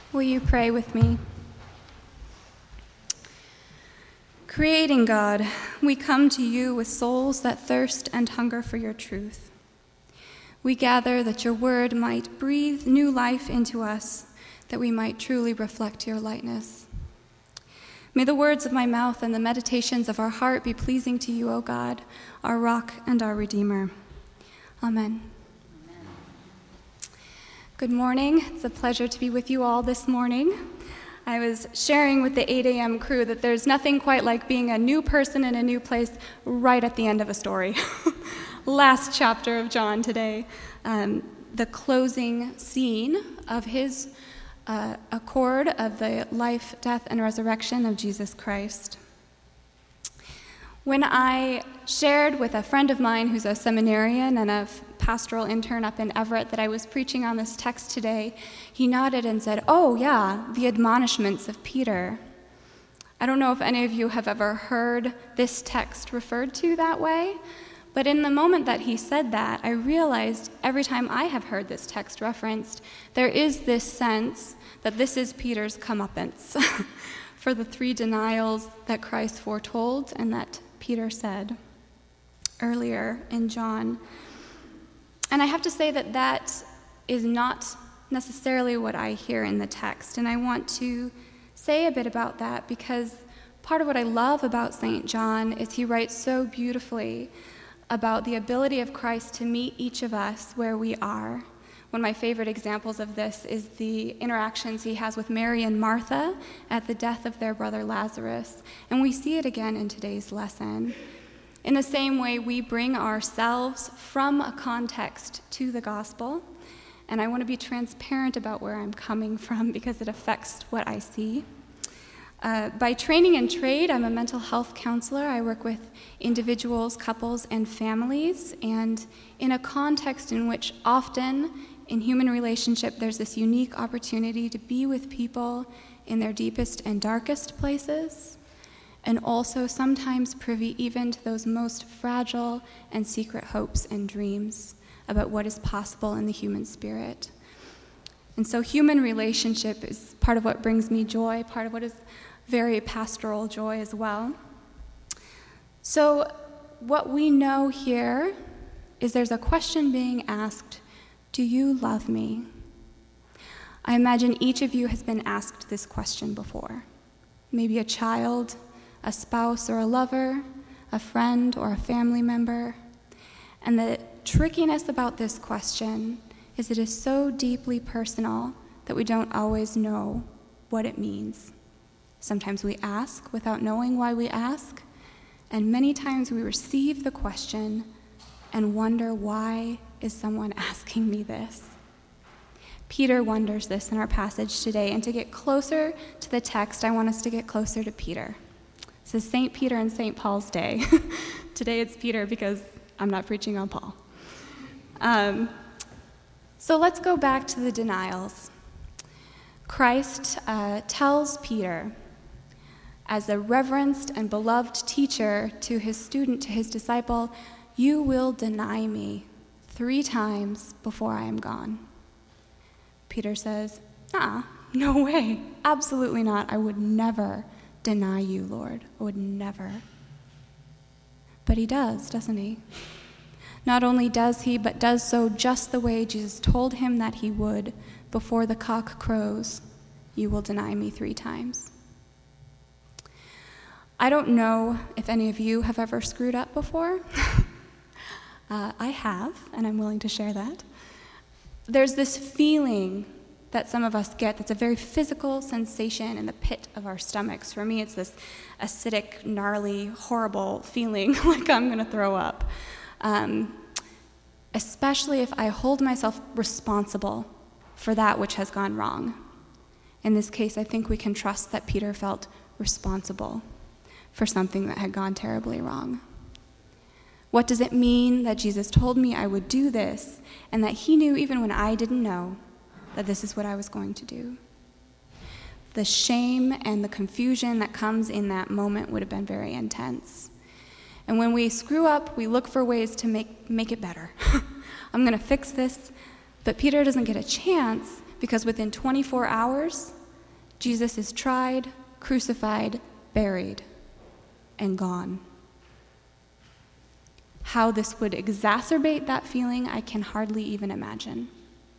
Will you pray with me? Creating God, we come to you with souls that thirst and hunger for your truth. We gather that your word might breathe new life into us, that we might truly reflect your likeness. May the words of my mouth and the meditations of our heart be pleasing to you, O God, our rock and our Redeemer. Amen. Good morning. It's a pleasure to be with you all this morning. I was sharing with the 8 a.m. crew that there's nothing quite like being a new person in a new place right at the end of a story. Last chapter of John today, the closing scene of his accord of the life, death, and resurrection of Jesus Christ. When I shared with a friend of mine who's a seminarian and a pastoral intern up in Everett that I was preaching on this text today, he nodded and said, "Oh yeah, the admonishments of Peter." I don't know if any of you have ever heard this text referred to that way, but in the moment that he said that, I realized every time I have heard this text referenced, there is this sense that this is Peter's comeuppance for the 3 denials that Christ foretold and that Peter said earlier in John. And I have to say that that is not necessarily what I hear in the text, and I want to say a bit about that because part of what I love about St. John is he writes so beautifully about the ability of Christ to meet each of us where we are. One of my favorite examples of this is the interactions he has with Mary and Martha at the death of their brother Lazarus, and we see it again in today's lesson. In the same way, we bring ourselves from a context to the gospel, and I want to be transparent about where I'm coming from because it affects what I see. By training and trade, I'm a mental health counselor. I work with individuals, couples, and families, and in a context in which often in human relationship there's this unique opportunity to be with people in their deepest and darkest places, and also sometimes privy even to those most fragile and secret hopes and dreams about what is possible in the human spirit. And so human relationship is part of what brings me joy, part of what is very pastoral joy as well. So what we know here is there's a question being asked, do you love me? I imagine each of you has been asked this question before. Maybe a child, a spouse or a lover, a friend or a family member. And the trickiness about this question is it is so deeply personal that we don't always know what it means. Sometimes we ask without knowing why we ask, and many times we receive the question and wonder, why is someone asking me this? Peter wonders this in our passage today, and to get closer to the text, I want us to get closer to Peter. This is St. Peter and St. Paul's day. Today it's Peter because I'm not preaching on Paul. So let's go back to the denials. Christ tells Peter, as a reverenced and beloved teacher to his student, to his disciple, you will deny me 3 times before I am gone. Peter says, no way, absolutely not. I would never deny you, Lord. I would never. But he does, doesn't he? Not only does he, but does so just the way Jesus told him that he would. Before the cock crows, you will deny me 3 times. I don't know if any of you have ever screwed up before. I have, and I'm willing to share that. There's this feeling that some of us get that's a very physical sensation in the pit of our stomachs. For me, it's this acidic, gnarly, horrible feeling like I'm going to throw up. Especially if I hold myself responsible for that which has gone wrong. In this case, I think we can trust that Peter felt responsible for something that had gone terribly wrong. What does it mean that Jesus told me I would do this, and that he knew even when I didn't know that this is what I was going to do? The shame and the confusion that comes in that moment would have been very intense. And when we screw up, we look for ways to make it better. I'm going to fix this. But Peter doesn't get a chance because within 24 hours, Jesus is tried, crucified, buried, and gone. How this would exacerbate that feeling, I can hardly even imagine.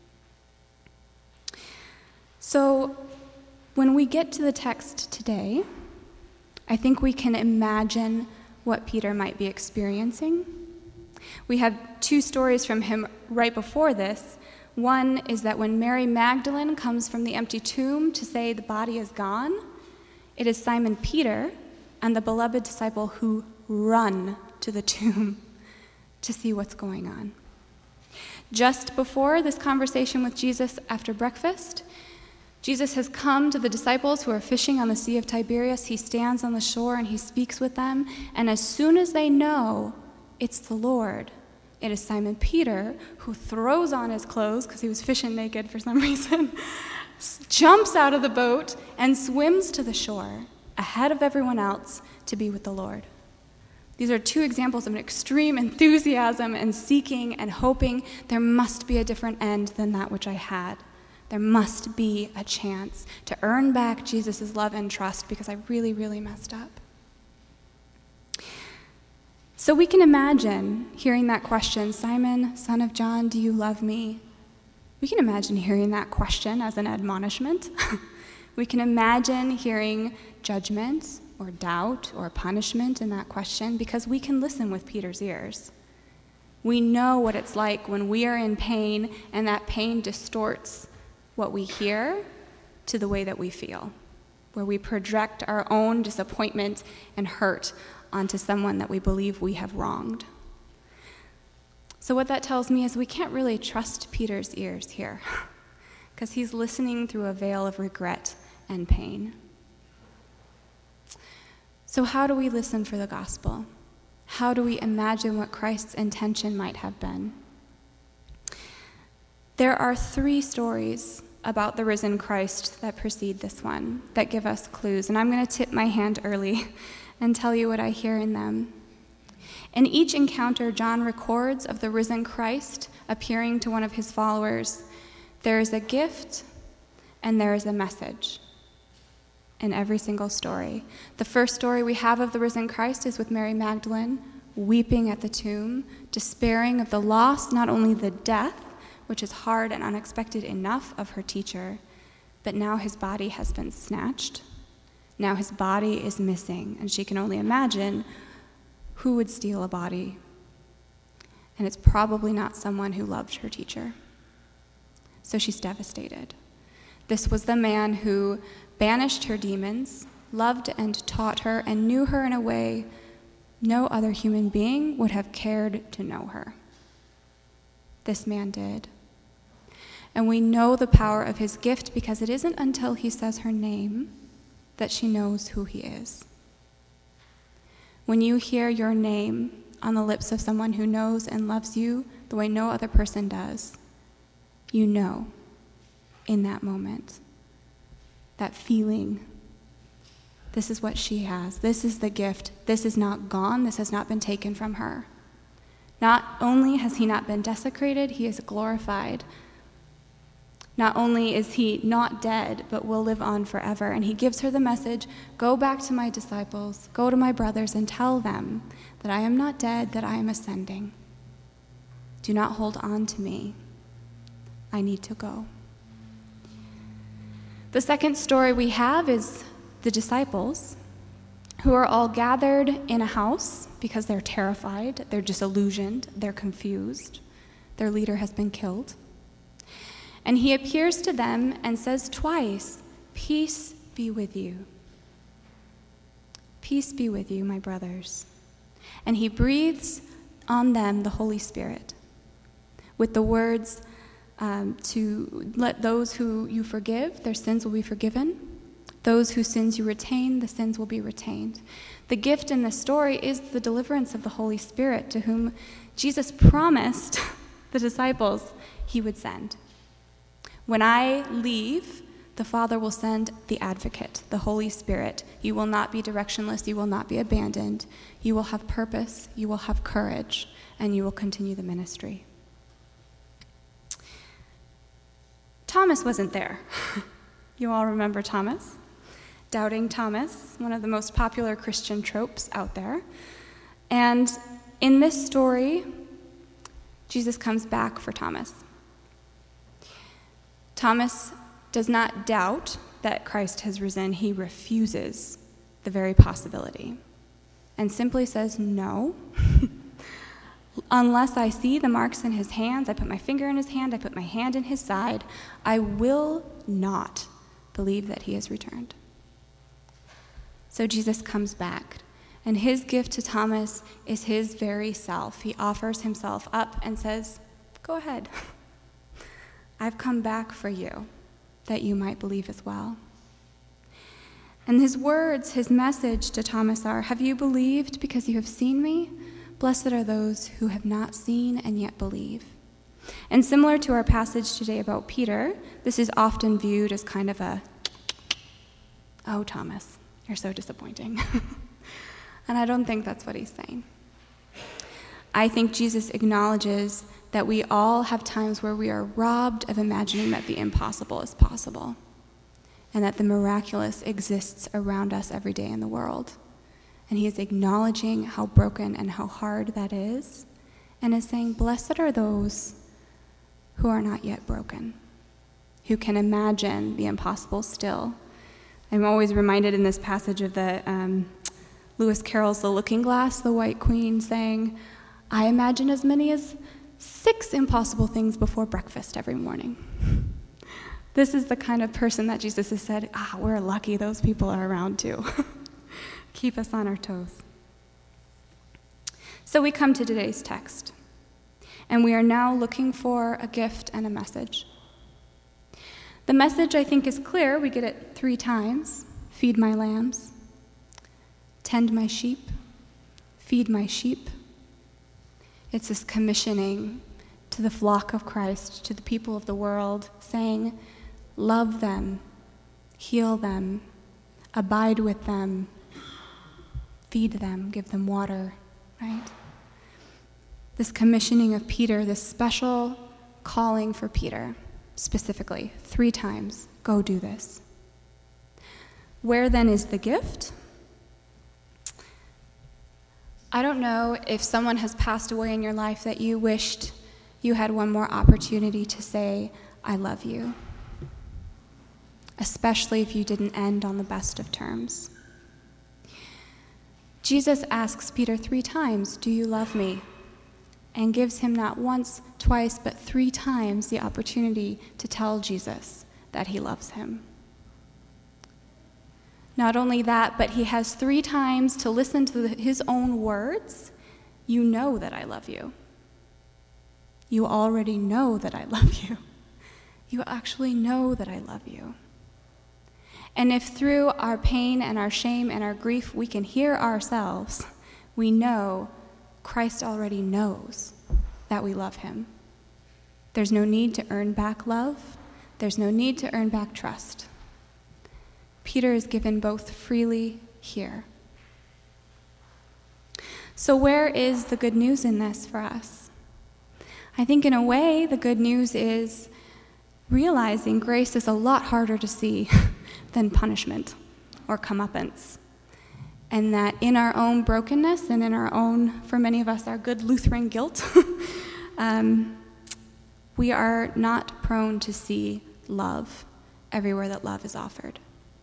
So, when we get to the text today, I think we can imagine what Peter might be experiencing. We have two stories from him right before this. One is that when Mary Magdalene comes from the empty tomb to say the body is gone, it is Simon Peter and the beloved disciple who run to the tomb to see what's going on. Just before this conversation with Jesus after breakfast, Jesus has come to the disciples who are fishing on the Sea of Tiberias. He stands on the shore and he speaks with them. And as soon as they know it's the Lord, it is Simon Peter who throws on his clothes, because he was fishing naked for some reason, jumps out of the boat and swims to the shore ahead of everyone else to be with the Lord. These are two examples of an extreme enthusiasm and seeking and hoping there must be a different end than that which I had. There must be a chance to earn back Jesus' love and trust because I really, really messed up. So we can imagine hearing that question, Simon, son of John, do you love me? We can imagine hearing that question as an admonishment. We can imagine hearing judgment or doubt or punishment in that question because we can listen with Peter's ears. We know what it's like when we are in pain and that pain distorts what we hear to the way that we feel, where we project our own disappointment and hurt onto someone that we believe we have wronged. So what that tells me is we can't really trust Peter's ears here because he's listening through a veil of regret and pain. So how do we listen for the gospel? How do we imagine what Christ's intention might have been? There are 3 stories about the risen Christ that precede this one that give us clues, and I'm going to tip my hand early and tell you what I hear in them. In each encounter John records of the risen Christ appearing to one of his followers, there is a gift and there is a message in every single story. The first story we have of the risen Christ is with Mary Magdalene, weeping at the tomb, despairing of the loss, not only the death, which is hard and unexpected enough, of her teacher, but now his body has been snatched. Now his body is missing, and she can only imagine who would steal a body. And it's probably not someone who loved her teacher. So she's devastated. This was the man who banished her demons, loved and taught her, and knew her in a way no other human being would have cared to know her. This man did. And we know the power of his gift because it isn't until he says her name that she knows who he is. When you hear your name on the lips of someone who knows and loves you the way no other person does, you know in that moment, that feeling, this is what she has. This is the gift. This is not gone. This has not been taken from her. Not only has he not been desecrated, he is glorified. Not only is he not dead, but will live on forever. And he gives her the message, go back to my disciples, go to my brothers and tell them that I am not dead, that I am ascending. Do not hold on to me. I need to go. The second story we have is the disciples, who are all gathered in a house because they're terrified, they're disillusioned, they're confused. Their leader has been killed. And he appears to them and says twice, peace be with you. Peace be with you, my brothers. And he breathes on them the Holy Spirit with the words to let those who you forgive, their sins will be forgiven. Those whose sins you retain, the sins will be retained. The gift in this story is the deliverance of the Holy Spirit, to whom Jesus promised the disciples he would send. When I leave, the Father will send the Advocate, the Holy Spirit. You will not be directionless. You will not be abandoned. You will have purpose. You will have courage, and you will continue the ministry. Thomas wasn't there. You all remember Thomas? Doubting Thomas, one of the most popular Christian tropes out there. And in this story, Jesus comes back for Thomas. Thomas does not doubt that Christ has risen. He refuses the very possibility and simply says, no. Unless I see the marks in his hands, I put my finger in his hand, I put my hand in his side, I will not believe that he has returned. So Jesus comes back, and his gift to Thomas is his very self. He offers himself up and says, go ahead. I've come back for you, that you might believe as well. And his words, his message to Thomas are, have you believed because you have seen me? Blessed are those who have not seen and yet believe. And similar to our passage today about Peter, this is often viewed as kind of a, oh, Thomas, you're so disappointing. And I don't think that's what he's saying. I think Jesus acknowledges that we all have times where we are robbed of imagining that the impossible is possible and that the miraculous exists around us every day in the world. And he is acknowledging how broken and how hard that is, and is saying, blessed are those who are not yet broken, who can imagine the impossible still. I'm always reminded in this passage of the Lewis Carroll's The Looking Glass, the White Queen, saying, I imagine as many as 6 impossible things before breakfast every morning. This is the kind of person that Jesus has said, we're lucky those people are around too. Keep us on our toes. So we come to today's text, and we are now looking for a gift and a message. The message, I think, is clear. We get it 3 times. Feed my lambs, tend my sheep, feed my sheep. It's this commissioning to the flock of Christ, to the people of the world, saying, love them, heal them, abide with them, feed them, give them water, right? This commissioning of Peter, this special calling for Peter, specifically, 3 times, go do this. Where then is the gift? I don't know if someone has passed away in your life that you wished you had one more opportunity to say, I love you, especially if you didn't end on the best of terms. Jesus asks Peter 3 times, do you love me? And gives him not once, twice, but 3 times the opportunity to tell Jesus that he loves him. Not only that, but he has 3 times to listen to his own words. You know that I love you. You already know that I love you. You actually know that I love you. And if through our pain and our shame and our grief we can hear ourselves, we know Christ already knows that we love him. There's no need to earn back love. There's no need to earn back trust. Peter is given both freely here. So where is the good news in this for us? I think in a way the good news is realizing grace is a lot harder to see than punishment or comeuppance. And that in our own brokenness and in our own, for many of us, our good Lutheran guilt, we are not prone to see love everywhere that love is offered.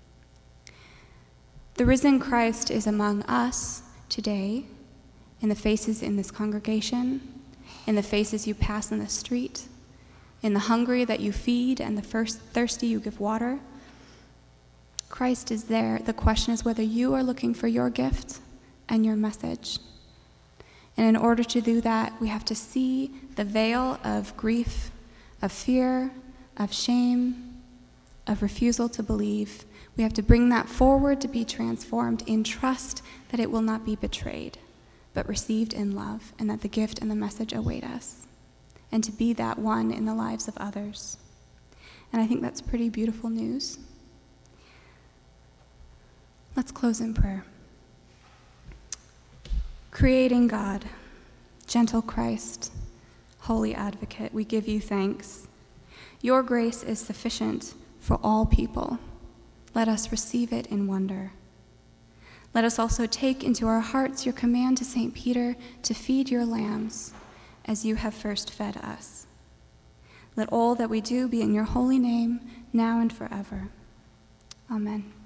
The risen Christ is among us today, in the faces in this congregation, in the faces you pass in the street, in the hungry that you feed and the thirsty you give water. Christ is there. The question is whether you are looking for your gift and your message. And in order to do that, we have to see the veil of grief, of fear, of shame, of refusal to believe. We have to bring that forward to be transformed in trust that it will not be betrayed, but received in love, and that the gift and the message await us, and to be that one in the lives of others. And I think that's pretty beautiful news. Let's close in prayer. Creating God, gentle Christ, holy advocate, we give you thanks. Your grace is sufficient for all people. Let us receive it in wonder. Let us also take into our hearts your command to St. Peter to feed your lambs, as you have first fed us. Let all that we do be in your holy name, now and forever. Amen.